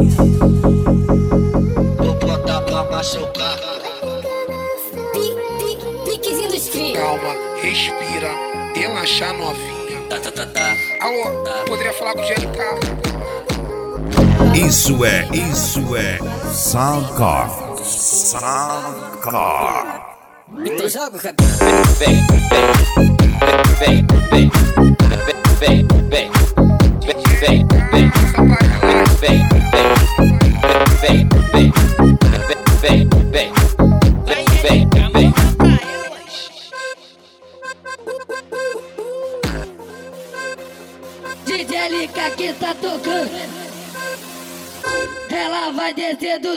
Vou botar pra machucar. Piquezinho dos cria. Calma, respira, relaxa novinha. Alô, poderia falar com o GLK? Isso é Soundcore. Então joga o cabelo. DJ LK que tá tocando, ela vai descer do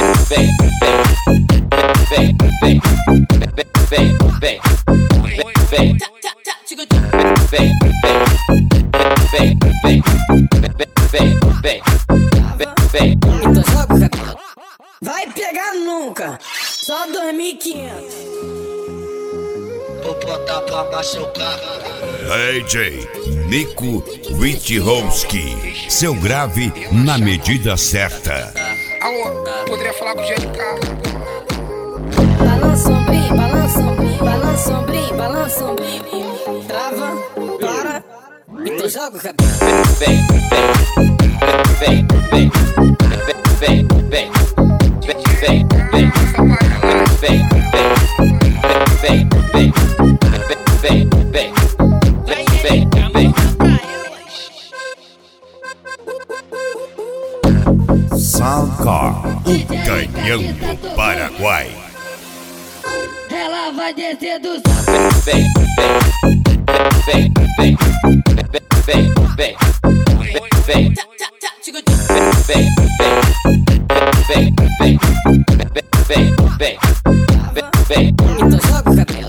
Então joga o cabelo. Vai pegar nunca. Só 2.500. Vou botar pra machucar. DJ Nico Witchowski. Seu grave na medida certa. Alô, poderia falar com o GLK? Balança ombrinho, balança ombrinho, balança ombrinho, balança ombrinho. Trava, para. Então joga o cabelo. Soundcore, o canhão do Paraguai. ela vai descer do Então joga o cabelo.